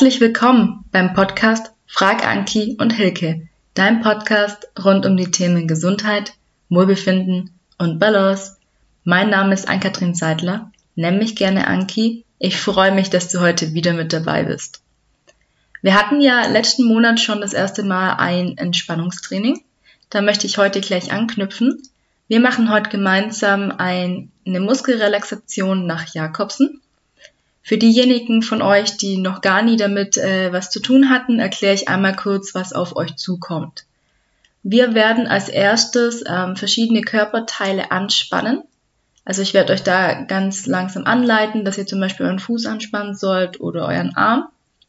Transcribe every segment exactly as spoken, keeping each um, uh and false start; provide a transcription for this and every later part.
Herzlich willkommen beim Podcast Frag Anki und Hilke, dein Podcast rund um die Themen Gesundheit, Wohlbefinden und Balance. Mein Name ist Ann-Kathrin Seidler, nenn mich gerne Anki. Ich freue mich, dass du heute wieder mit dabei bist. Wir hatten ja letzten Monat schon das erste Mal ein Entspannungstraining. Da möchte ich heute gleich anknüpfen. Wir machen heute gemeinsam ein, eine Muskelrelaxation nach Jacobsen. Für diejenigen von euch, die noch gar nie damit äh, was zu tun hatten, erkläre ich einmal kurz, was auf euch zukommt. Wir werden als erstes ähm, verschiedene Körperteile anspannen. Also ich werde euch da ganz langsam anleiten, dass ihr zum Beispiel euren Fuß anspannen sollt oder euren Arm.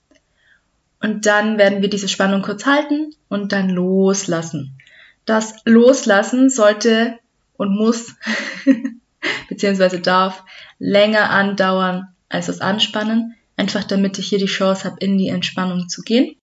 Und dann werden wir diese Spannung kurz halten und dann loslassen. Das Loslassen sollte und muss beziehungsweise darf länger andauern als das Anspannen, einfach damit ich hier die Chance habe, in die Entspannung zu gehen.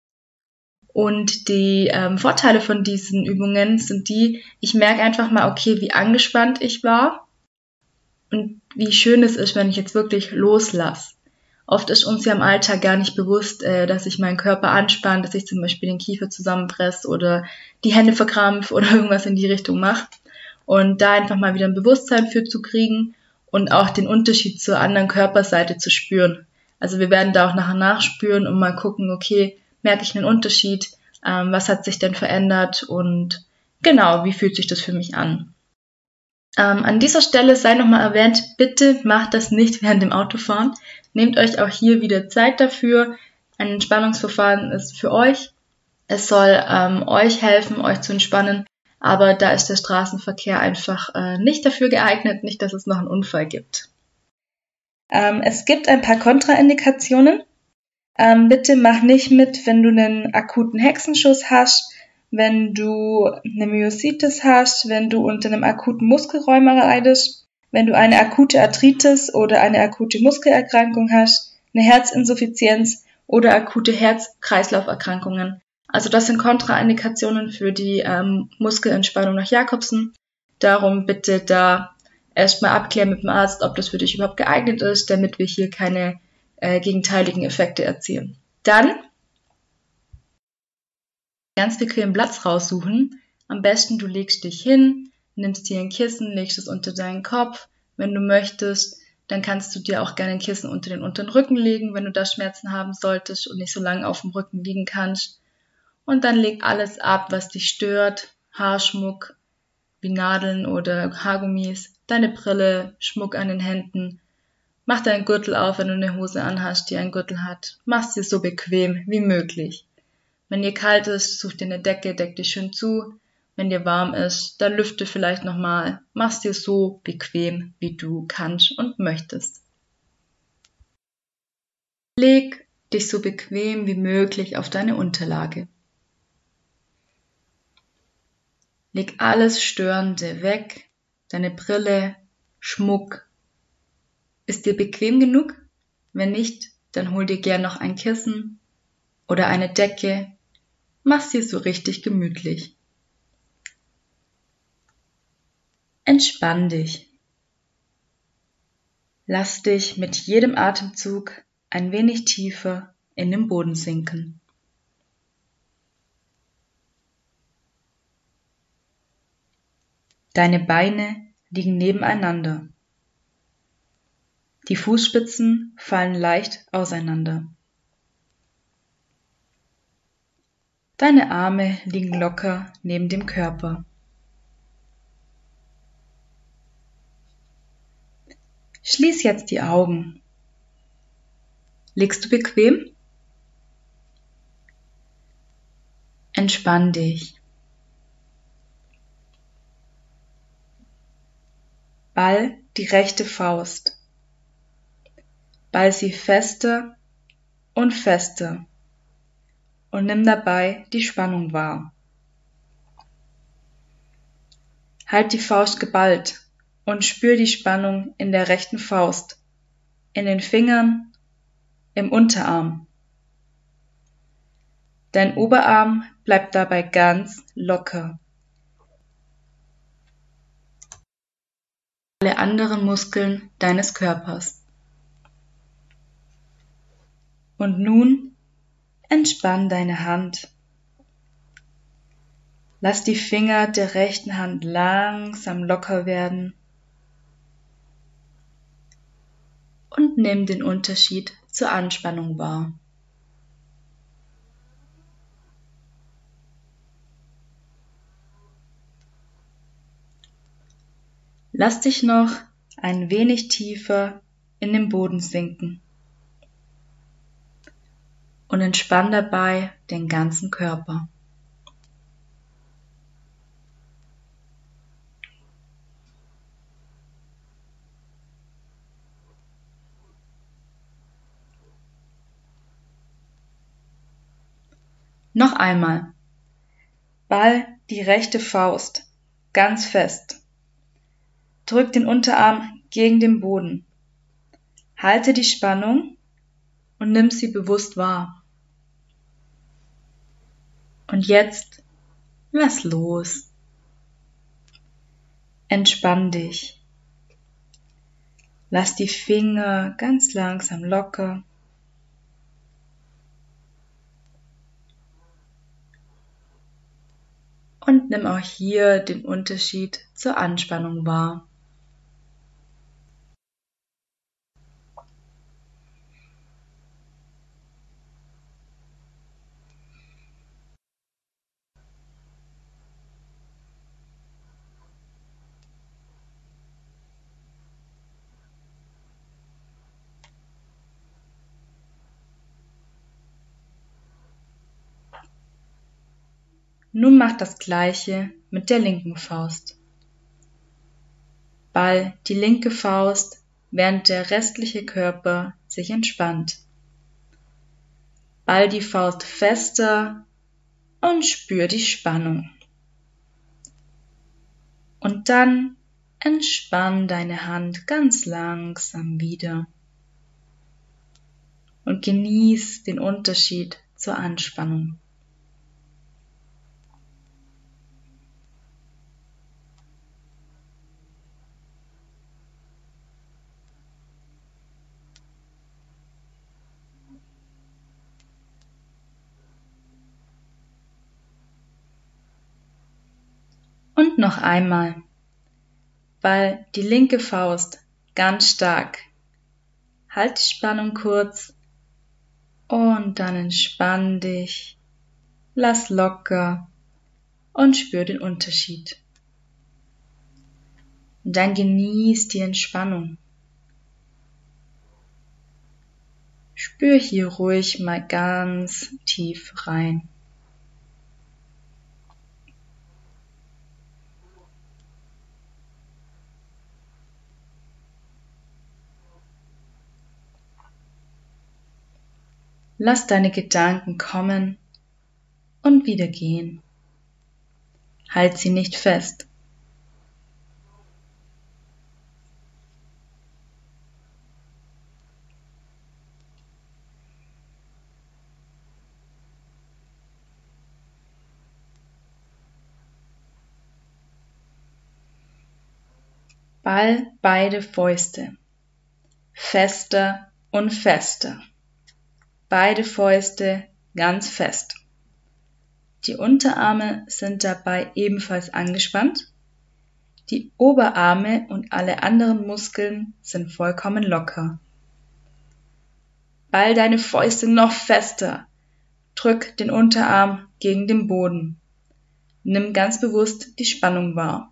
Und die ähm, Vorteile von diesen Übungen sind die, ich merke einfach mal, okay, wie angespannt ich war und wie schön es ist, wenn ich jetzt wirklich loslasse. Oft ist uns ja im Alltag gar nicht bewusst, äh, dass ich meinen Körper anspanne, dass ich zum Beispiel den Kiefer zusammenpresse oder die Hände verkrampfe oder irgendwas in die Richtung mache. Und da einfach mal wieder ein Bewusstsein für zu kriegen und auch den Unterschied zur anderen Körperseite zu spüren. Also wir werden da auch nachher nachspüren und mal gucken, okay, merke ich einen Unterschied, ähm, was hat sich denn verändert und genau, wie fühlt sich das für mich an. Ähm, an dieser Stelle sei nochmal erwähnt, bitte macht das nicht während dem Autofahren. Nehmt euch auch hier wieder Zeit dafür. Ein Entspannungsverfahren ist für euch. Es soll ähm, euch helfen, euch zu entspannen. Aber da ist der Straßenverkehr einfach äh, nicht dafür geeignet, nicht, dass es noch einen Unfall gibt. Ähm, es gibt ein paar Kontraindikationen. Ähm, bitte mach nicht mit, wenn du einen akuten Hexenschuss hast, wenn du eine Myositis hast, wenn du unter einem akuten Muskelrheuma leidest, wenn du eine akute Arthritis oder eine akute Muskelerkrankung hast, eine Herzinsuffizienz oder akute Herz-Kreislauf-Erkrankungen. Also das sind Kontraindikationen für die ähm, Muskelentspannung nach Jacobsen. Darum bitte da erstmal abklären mit dem Arzt, ob das für dich überhaupt geeignet ist, damit wir hier keine äh, gegenteiligen Effekte erzielen. Dann ganz bequem Platz raussuchen. Am besten du legst dich hin, nimmst dir ein Kissen, legst es unter deinen Kopf. Wenn du möchtest, dann kannst du dir auch gerne ein Kissen unter den unteren Rücken legen, wenn du da Schmerzen haben solltest und nicht so lange auf dem Rücken liegen kannst. Und dann leg alles ab, was dich stört, Haarschmuck, wie Nadeln oder Haargummis, deine Brille, Schmuck an den Händen. Mach deinen Gürtel auf, wenn du eine Hose anhast, die einen Gürtel hat. Mach's dir so bequem wie möglich. Wenn dir kalt ist, such dir eine Decke, deck dich schön zu. Wenn dir warm ist, dann lüfte vielleicht nochmal. Mach's dir so bequem, wie du kannst und möchtest. Leg dich so bequem wie möglich auf deine Unterlage. Leg alles Störende weg, deine Brille, Schmuck. Ist dir bequem genug? Wenn nicht, dann hol dir gern noch ein Kissen oder eine Decke. Mach's dir so richtig gemütlich. Entspann dich. Lass dich mit jedem Atemzug ein wenig tiefer in den Boden sinken. Deine Beine liegen nebeneinander. Die Fußspitzen fallen leicht auseinander. Deine Arme liegen locker neben dem Körper. Schließ jetzt die Augen. Liegst du bequem? Entspann dich. Ball die rechte Faust. Ball sie fester und fester und nimm dabei die Spannung wahr. Halt die Faust geballt und spür die Spannung in der rechten Faust, in den Fingern, im Unterarm. Dein Oberarm bleibt dabei ganz locker. Alle anderen Muskeln deines Körpers. Und nun entspann deine Hand. Lass die Finger der rechten Hand langsam locker werden und nimm den Unterschied zur Anspannung wahr. Lass dich noch ein wenig tiefer in den Boden sinken und entspann dabei den ganzen Körper. Noch einmal. Ball die rechte Faust ganz fest. Drück den Unterarm gegen den Boden. Halte die Spannung und nimm sie bewusst wahr. Und jetzt lass los. Entspann dich. Lass die Finger ganz langsam locker. Und nimm auch hier den Unterschied zur Anspannung wahr. Nun mach das Gleiche mit der linken Faust. Ball die linke Faust, während der restliche Körper sich entspannt. Ball die Faust fester und spür die Spannung. Und dann entspann deine Hand ganz langsam wieder und genieß den Unterschied zur Anspannung. Und noch einmal. Ball die linke Faust ganz stark. Halt die Spannung kurz und dann entspann dich. Lass locker und spür den Unterschied. Und dann genieß die Entspannung. Spür hier ruhig mal ganz tief rein. Lass deine Gedanken kommen und wieder gehen. Halt sie nicht fest. Ball beide Fäuste. Fester und fester. Beide Fäuste ganz fest. Die Unterarme sind dabei ebenfalls angespannt. Die Oberarme und alle anderen Muskeln sind vollkommen locker. Ball deine Fäuste noch fester. Drück den Unterarm gegen den Boden. Nimm ganz bewusst die Spannung wahr.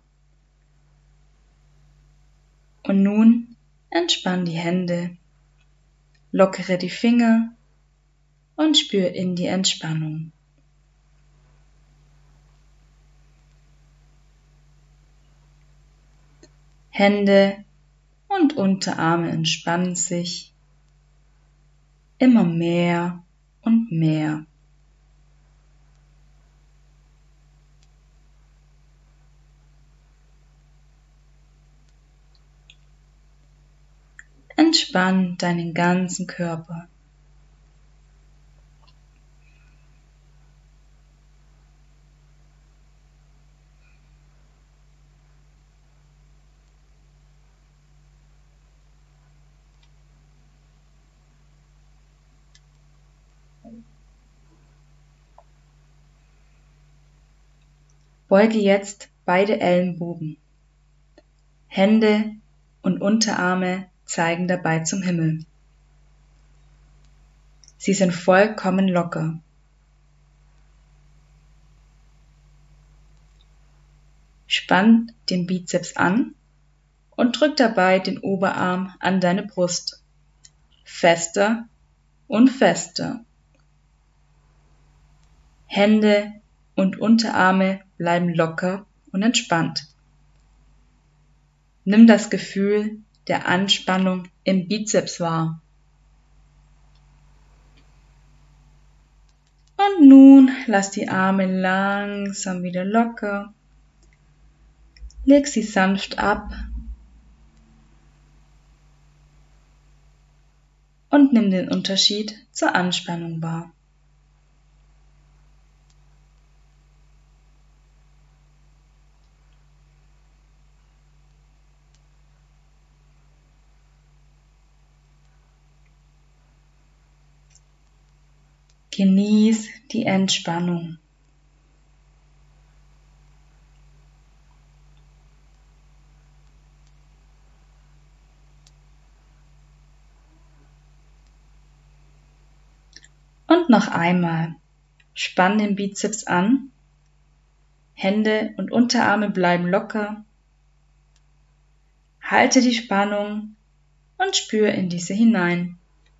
Und nun entspann die Hände. Lockere die Finger und spür in die Entspannung. Hände und Unterarme entspannen sich immer mehr und mehr. Entspann deinen ganzen Körper. Beuge jetzt beide Ellenbogen. Hände und Unterarme zeigen dabei zum Himmel. Sie sind vollkommen locker. Spann den Bizeps an und drück dabei den Oberarm an deine Brust. Fester und fester. Hände und Unterarme bleiben locker und entspannt. Nimm das Gefühl der Anspannung im Bizeps wahr. Und nun lass die Arme langsam wieder locker. Leg sie sanft ab und nimm den Unterschied zur Anspannung wahr. Genieß die Entspannung. Und noch einmal. Spann den Bizeps an. Hände und Unterarme bleiben locker. Halte die Spannung und spür in diese hinein.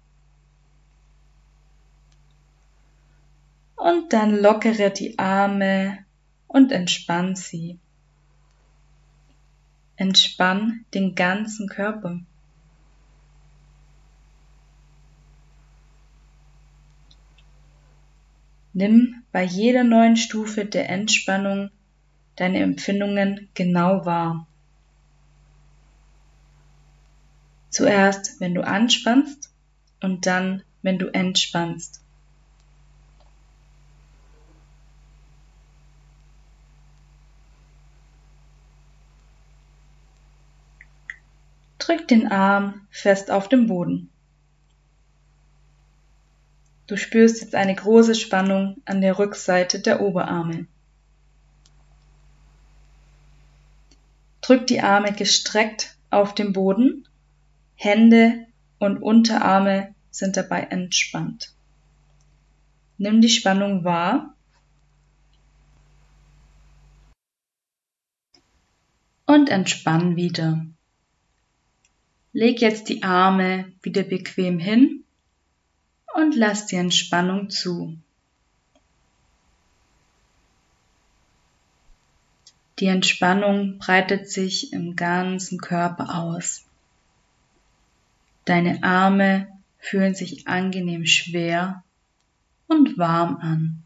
Und dann lockere die Arme und entspann sie. Entspann den ganzen Körper. Nimm bei jeder neuen Stufe der Entspannung deine Empfindungen genau wahr. Zuerst, wenn du anspannst und dann, wenn du entspannst. Drück den Arm fest auf den Boden. Du spürst jetzt eine große Spannung an der Rückseite der Oberarme. Drück die Arme gestreckt auf den Boden, Hände und Unterarme sind dabei entspannt. Nimm die Spannung wahr und entspann wieder. Leg jetzt die Arme wieder bequem hin und lass die Entspannung zu. Die Entspannung breitet sich im ganzen Körper aus. Deine Arme fühlen sich angenehm schwer und warm an.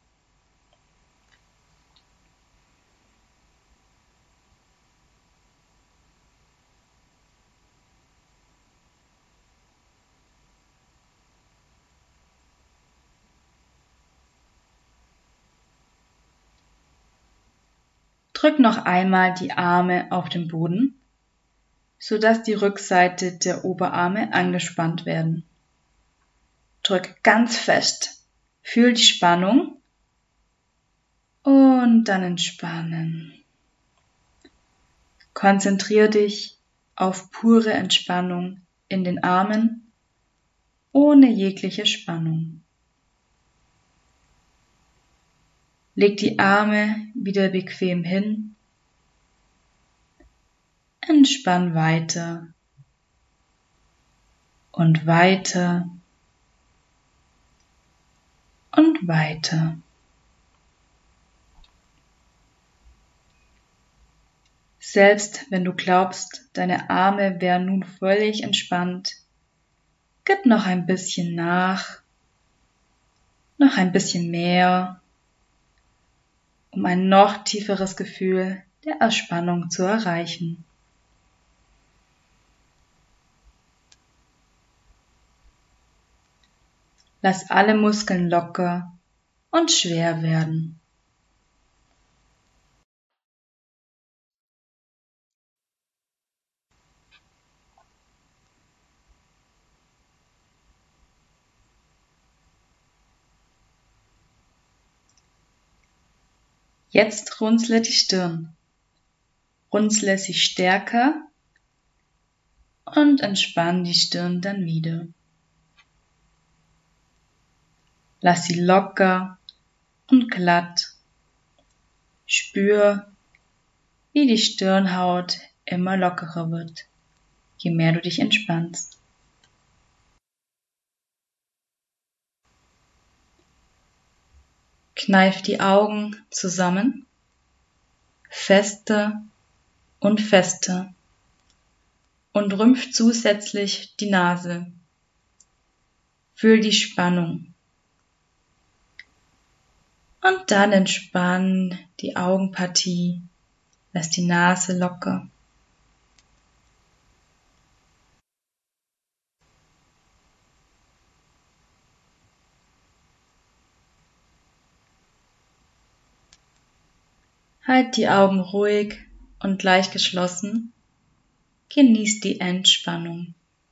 Drück noch einmal die Arme auf den Boden, sodass die Rückseite der Oberarme angespannt werden. Drück ganz fest, fühl die Spannung und dann entspannen. Konzentriere dich auf pure Entspannung in den Armen, ohne jegliche Spannung. Leg die Arme wieder bequem hin. Entspann weiter und weiter und weiter. Selbst wenn du glaubst, deine Arme wären nun völlig entspannt, gib noch ein bisschen nach, noch ein bisschen mehr, um ein noch tieferes Gefühl der Entspannung zu erreichen. Lass alle Muskeln locker und schwer werden. Jetzt runzle die Stirn. Runzle sie stärker und entspann die Stirn dann wieder. Lass sie locker und glatt. Spür, wie die Stirnhaut immer lockerer wird, je mehr du dich entspannst. Kneif die Augen zusammen, fester und fester, und rümpf zusätzlich die Nase. Fühl die Spannung. Und dann entspann die Augenpartie, lass die Nase locker. Halt die Augen ruhig und leicht geschlossen. Genieß die Entspannung.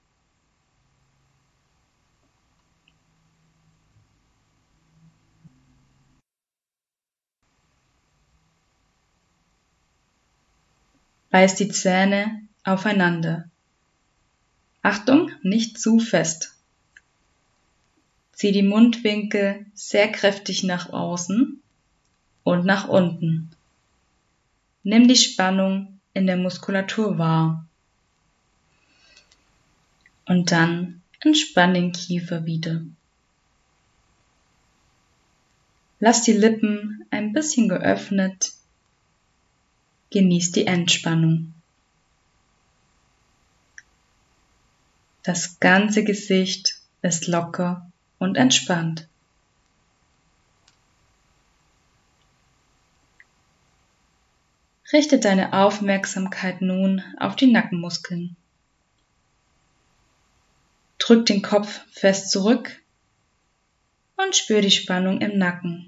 Beiß die Zähne aufeinander. Achtung, nicht zu fest. Zieh die Mundwinkel sehr kräftig nach außen und nach unten. Nimm die Spannung in der Muskulatur wahr. Und dann entspann den Kiefer wieder. Lass die Lippen ein bisschen geöffnet. Genieß die Entspannung. Das ganze Gesicht ist locker und entspannt. Richte deine Aufmerksamkeit nun auf die Nackenmuskeln. Drück den Kopf fest zurück und spür die Spannung im Nacken.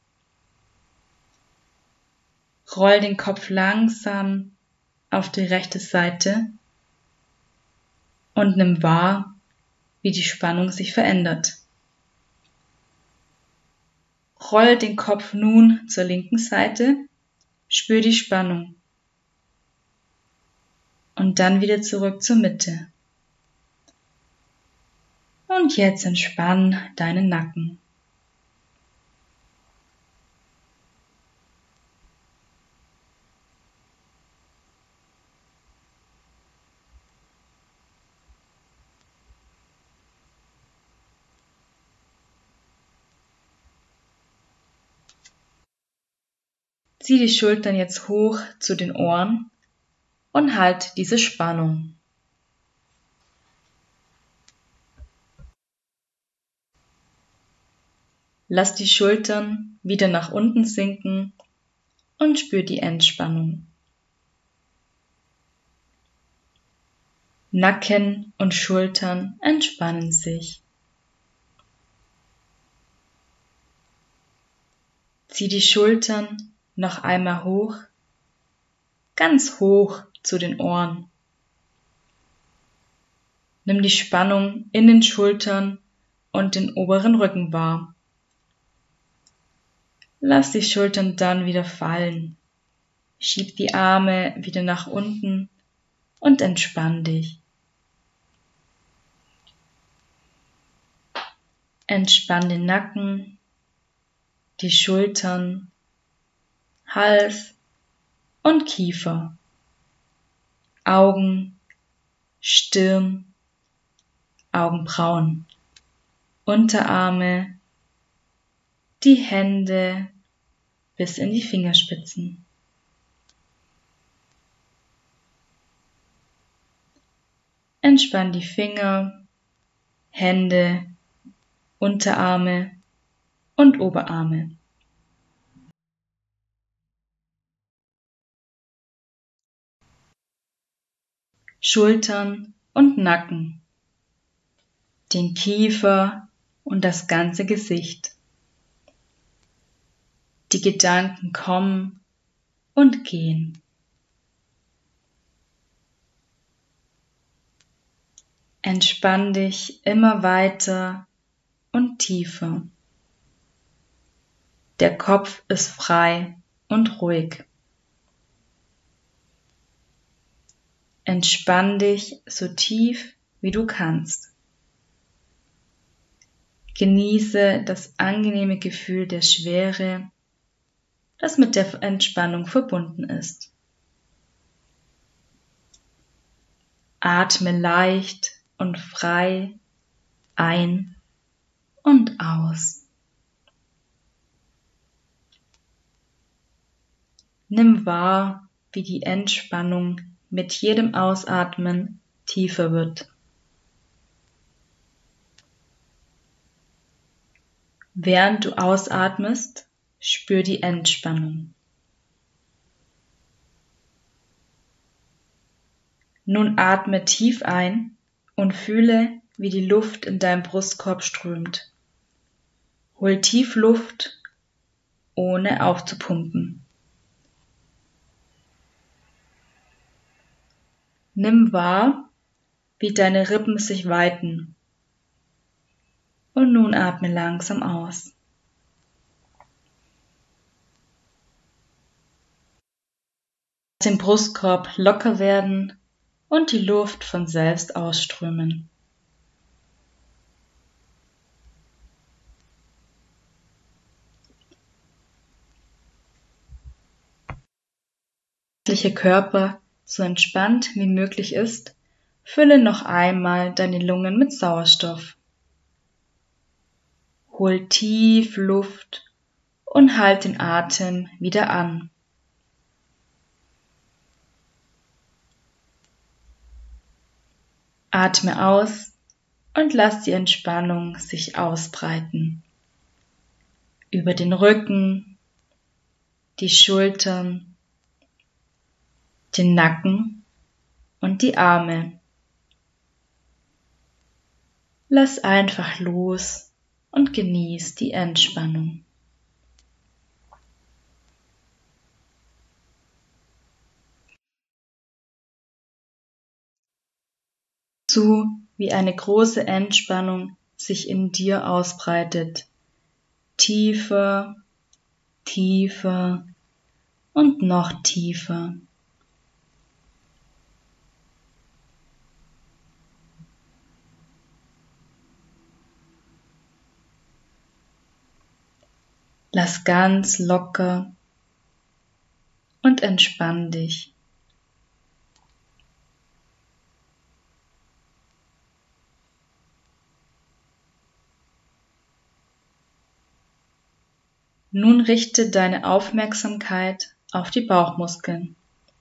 Roll den Kopf langsam auf die rechte Seite und nimm wahr, wie die Spannung sich verändert. Roll den Kopf nun zur linken Seite, spür die Spannung und dann wieder zurück zur Mitte. Und jetzt entspann deinen Nacken. Zieh die Schultern jetzt hoch zu den Ohren und halt diese Spannung. Lass die Schultern wieder nach unten sinken und spür die Entspannung. Nacken und Schultern entspannen sich. Zieh die Schultern noch einmal hoch, ganz hoch zu den Ohren. Nimm die Spannung in den Schultern und den oberen Rücken wahr. Lass die Schultern dann wieder fallen. Schieb die Arme wieder nach unten und entspann dich. Entspann den Nacken, die Schultern, Hals und Kiefer, Augen, Stirn, Augenbrauen, Unterarme, die Hände bis in die Fingerspitzen. Entspann die Finger, Hände, Unterarme und Oberarme. Schultern und Nacken, den Kiefer und das ganze Gesicht. Die Gedanken kommen und gehen. Entspann dich immer weiter und tiefer. Der Kopf ist frei und ruhig. Entspann dich so tief wie du kannst. Genieße das angenehme Gefühl der Schwere, das mit der Entspannung verbunden ist. Atme leicht und frei ein und aus. Nimm wahr, wie die Entspannung mit jedem Ausatmen tiefer wird. Während du ausatmest, spür die Entspannung. Nun atme tief ein und fühle, wie die Luft in deinem Brustkorb strömt. Hol tief Luft, ohne aufzupumpen. Nimm wahr, wie deine Rippen sich weiten. Und nun atme langsam aus. Lass den Brustkorb locker werden und die Luft von selbst ausströmen. Der Körper so entspannt wie möglich ist, fülle noch einmal deine Lungen mit Sauerstoff. Hol tief Luft und halt den Atem wieder an. Atme aus und lass die Entspannung sich ausbreiten. Über den Rücken, die Schultern, den Nacken und die Arme. Lass einfach los und genieß die Entspannung. Zu, wie eine große Entspannung sich in dir ausbreitet. Tiefer, tiefer und noch tiefer. Lass ganz locker und entspann dich. Nun richte deine Aufmerksamkeit auf die Bauchmuskeln.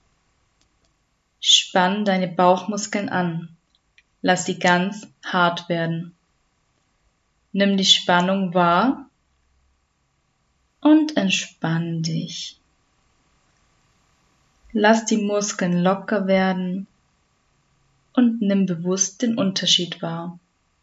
Spann deine Bauchmuskeln an. Lass sie ganz hart werden. Nimm die Spannung wahr und entspann dich. Lass die Muskeln locker werden und nimm bewusst den Unterschied wahr.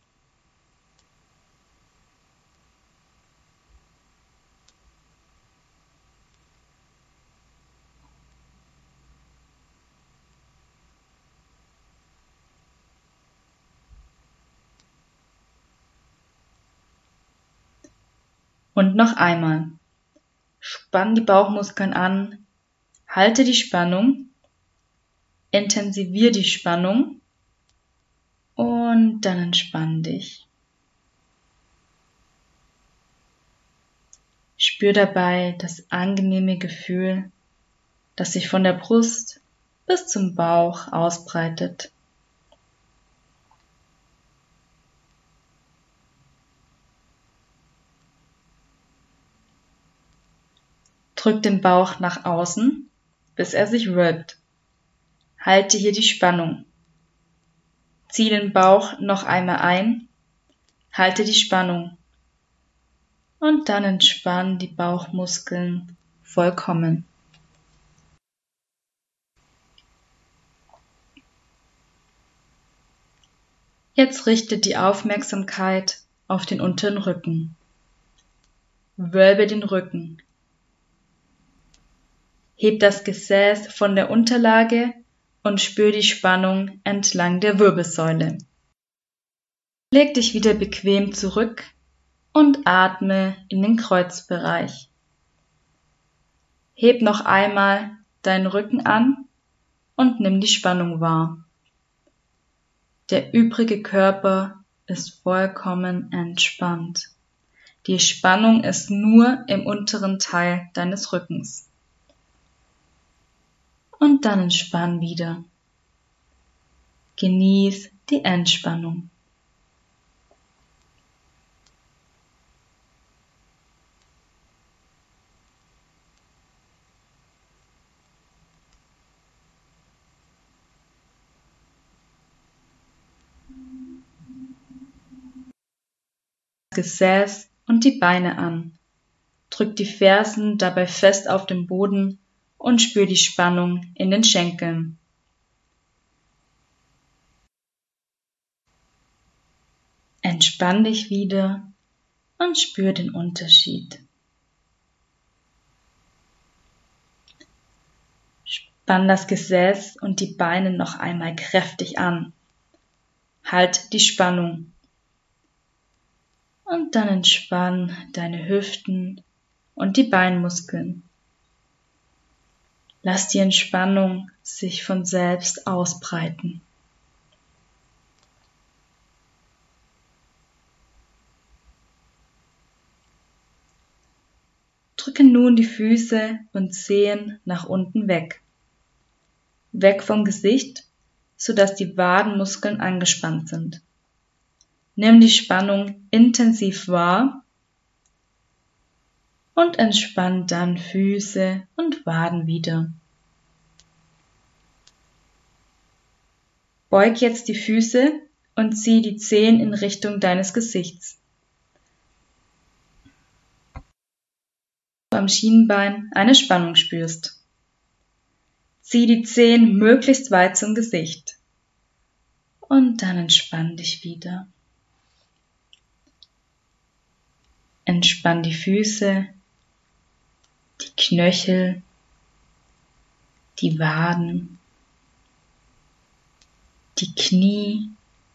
Und noch einmal. Spann die Bauchmuskeln an, halte die Spannung, intensivier die Spannung und dann entspann dich. Spür dabei das angenehme Gefühl, das sich von der Brust bis zum Bauch ausbreitet. Drück den Bauch nach außen, bis er sich wölbt. Halte hier die Spannung. Zieh den Bauch noch einmal ein, halte die Spannung und dann entspann die Bauchmuskeln vollkommen. Jetzt richte die Aufmerksamkeit auf den unteren Rücken. Wölbe den Rücken. Heb das Gesäß von der Unterlage und spür die Spannung entlang der Wirbelsäule. Leg dich wieder bequem zurück und atme in den Kreuzbereich. Heb noch einmal deinen Rücken an und nimm die Spannung wahr. Der übrige Körper ist vollkommen entspannt. Die Spannung ist nur im unteren Teil deines Rückens. Und dann entspann wieder. Genieß die Entspannung. Gesäß und die Beine an. Drück die Fersen dabei fest auf den Boden und spür die Spannung in den Schenkeln. Entspann dich wieder und spür den Unterschied. Spann das Gesäß und die Beine noch einmal kräftig an. Halt die Spannung. Und dann entspann deine Hüften und die Beinmuskeln. Lass die Entspannung sich von selbst ausbreiten. Drücke nun die Füße und Zehen nach unten weg. Weg vom Gesicht, sodass die Wadenmuskeln angespannt sind. Nimm die Spannung intensiv wahr und entspann dann Füße und Waden wieder. Beug jetzt die Füße und zieh die Zehen in Richtung deines Gesichts. Am Schienbein eine Spannung spürst. Zieh die Zehen möglichst weit zum Gesicht. Und dann entspann dich wieder. Entspann die Füße, die Knöchel, die Waden, die Knie,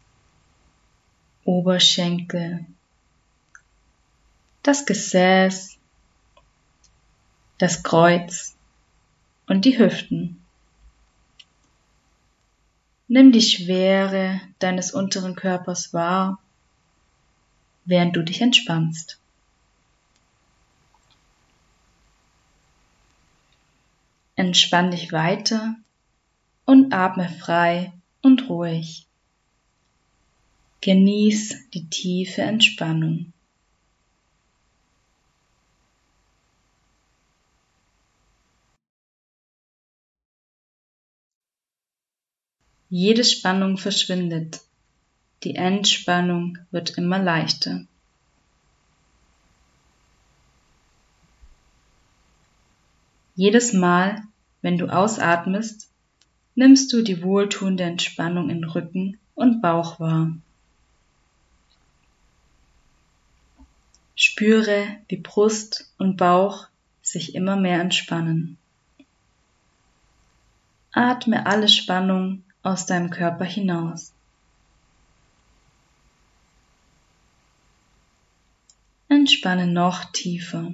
Oberschenkel, das Gesäß, das Kreuz und die Hüften. Nimm die Schwere deines unteren Körpers wahr, während du dich entspannst. Entspann dich weiter und atme frei und ruhig. Genieß die tiefe Entspannung. Jede Spannung verschwindet. Die Entspannung wird immer leichter. Jedes Mal, wenn du ausatmest, nimmst du die wohltuende Entspannung in Rücken und Bauch wahr. Spüre, wie Brust und Bauch sich immer mehr entspannen. Atme alle Spannung aus deinem Körper hinaus. Entspanne noch tiefer.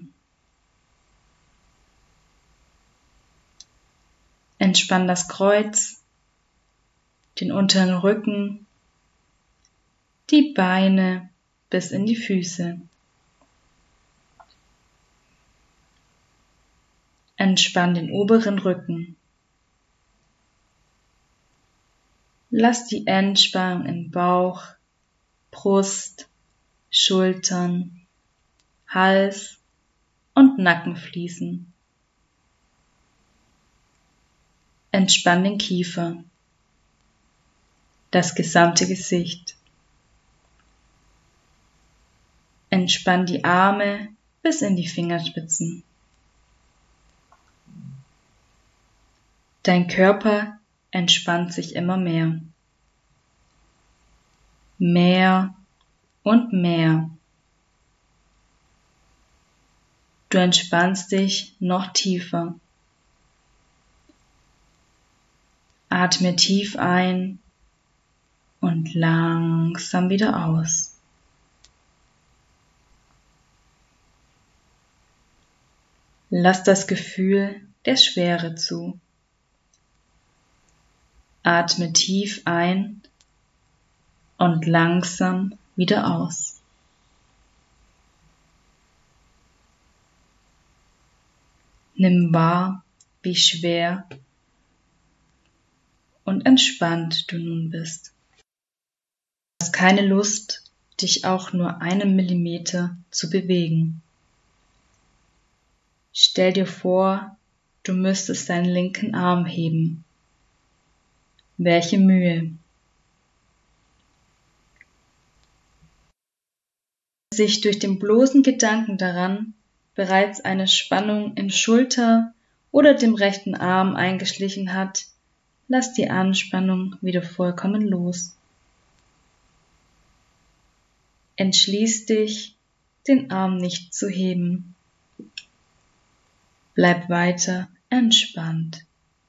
Entspann das Kreuz, den unteren Rücken, die Beine bis in die Füße. Entspann den oberen Rücken. Lass die Entspannung in Bauch, Brust, Schultern, Hals und Nacken fließen. Entspann den Kiefer, das gesamte Gesicht. Entspann die Arme bis in die Fingerspitzen. Dein Körper entspannt sich immer mehr. Mehr und mehr. Du entspannst dich noch tiefer. Atme tief ein und langsam wieder aus. Lass das Gefühl der Schwere zu. Atme tief ein und langsam wieder aus. Nimm wahr, wie schwer und entspannt du nun bist. Du hast keine Lust, dich auch nur einen Millimeter zu bewegen. Stell dir vor, du müsstest deinen linken Arm heben. Welche Mühe! Sich durch den bloßen Gedanken daran bereits eine Spannung in Schulter oder dem rechten Arm eingeschlichen hat, lass die Anspannung wieder vollkommen los. Entschließ dich, den Arm nicht zu heben. Bleib weiter entspannt.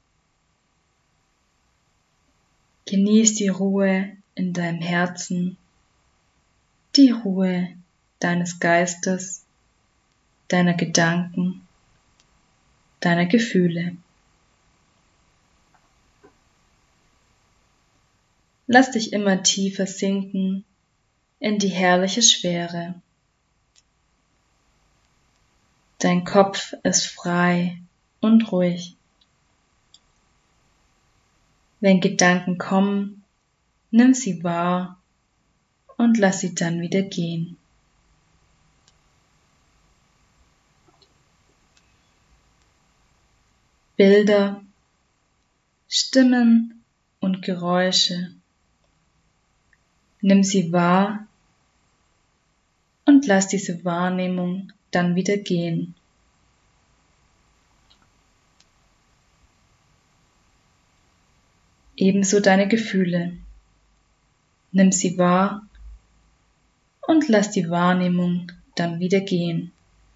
Genieß die Ruhe in deinem Herzen, die Ruhe deines Geistes, deiner Gedanken, deiner Gefühle. Lass dich immer tiefer sinken in die herrliche Schwere. Dein Kopf ist frei und ruhig. Wenn Gedanken kommen, nimm sie wahr und lass sie dann wieder gehen. Bilder, Stimmen und Geräusche. Nimm sie wahr und lass diese Wahrnehmung dann wieder gehen. Ebenso deine Gefühle. Nimm sie wahr und lass die Wahrnehmung dann wieder gehen.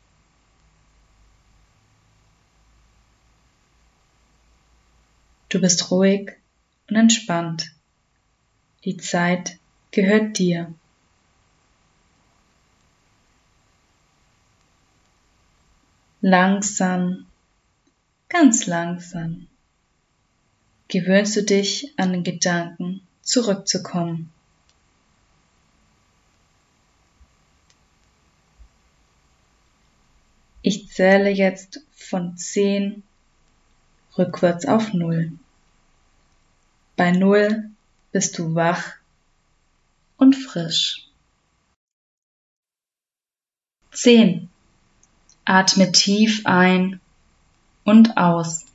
Du bist ruhig und entspannt. Die Zeit gehört dir. Langsam, ganz langsam, gewöhnst du dich an den Gedanken, zurückzukommen. Ich zähle jetzt von zehn rückwärts auf null. Bei null bist du wach und frisch. zehn. Atme tief ein und aus.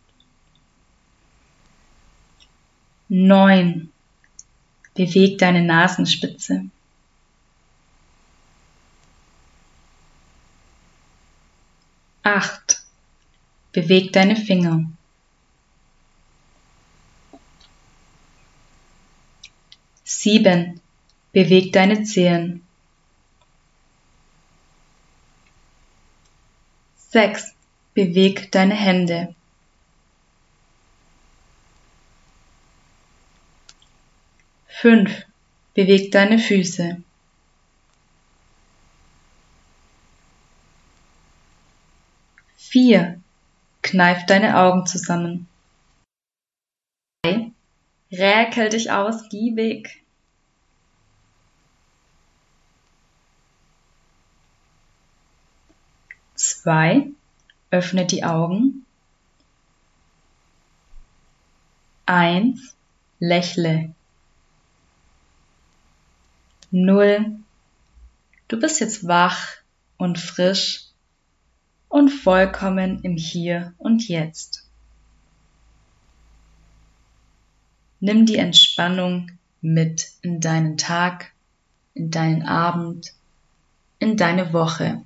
neun. Beweg deine Nasenspitze. acht. Beweg deine Finger. sieben. Beweg deine Zehen. sechs. Beweg deine Hände. fünf. Beweg deine Füße. vier. Kneif deine Augen zusammen. drei. Räkel dich ausgiebig. zwei. Öffne die Augen. eins. Lächle. null. Du bist jetzt wach und frisch und vollkommen im Hier und Jetzt. Nimm die Entspannung mit in deinen Tag, in deinen Abend, in deine Woche.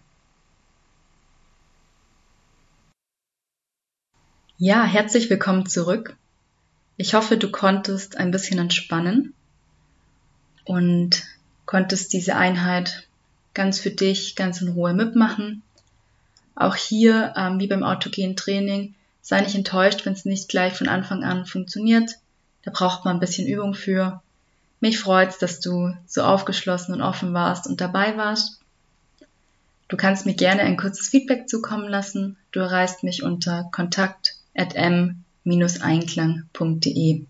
Ja, herzlich willkommen zurück. Ich hoffe, du konntest ein bisschen entspannen und konntest diese Einheit ganz für dich, ganz in Ruhe mitmachen. Auch hier, ähm, wie beim autogenen Training, sei nicht enttäuscht, wenn es nicht gleich von Anfang an funktioniert. Da braucht man ein bisschen Übung für. Mich freut's, dass du so aufgeschlossen und offen warst und dabei warst. Du kannst mir gerne ein kurzes Feedback zukommen lassen. Du erreichst mich unter kontakt at m einklang punkt de.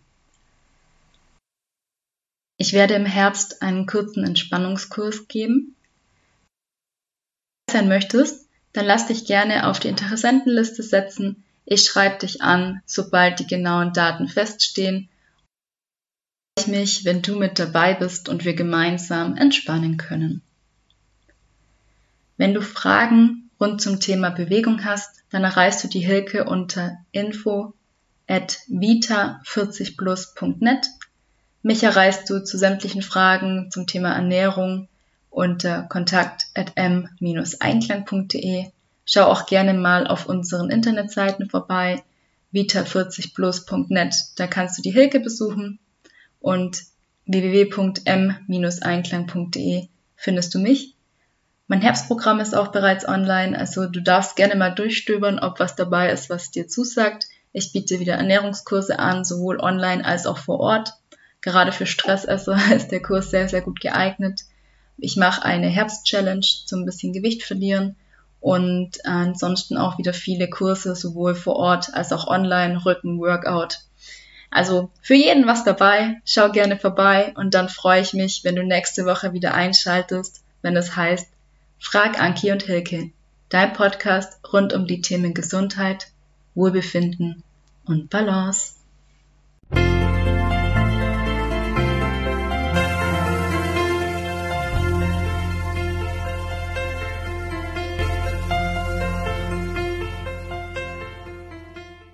Ich werde im Herbst einen kurzen Entspannungskurs geben. Wenn du sein möchtest, dann lass dich gerne auf die Interessentenliste setzen. Ich schreibe dich an, sobald die genauen Daten feststehen. Ich freue mich, wenn du mit dabei bist und wir gemeinsam entspannen können. Wenn du Fragen rund zum Thema Bewegung hast, dann erreichst du die Hilke unter info at vita vierzig plus punkt net. Mich erreichst du zu sämtlichen Fragen zum Thema Ernährung unter kontakt at m einklang punkt de. Schau auch gerne mal auf unseren Internetseiten vorbei, vita vierzig plus punkt net. Da kannst du die Hilke besuchen und w w w punkt m einklang punkt de findest du mich. Mein Herbstprogramm ist auch bereits online, also du darfst gerne mal durchstöbern, ob was dabei ist, was dir zusagt. Ich biete wieder Ernährungskurse an, sowohl online als auch vor Ort. Gerade für Stressesser ist der Kurs sehr, sehr gut geeignet. Ich mache eine Herbst-Challenge zum ein bisschen Gewicht verlieren und ansonsten auch wieder viele Kurse, sowohl vor Ort als auch online, Rücken, Workout. Also für jeden was dabei, schau gerne vorbei und dann freue ich mich, wenn du nächste Woche wieder einschaltest, wenn es heißt Frag Anki und Hilke, dein Podcast rund um die Themen Gesundheit, Wohlbefinden und Balance.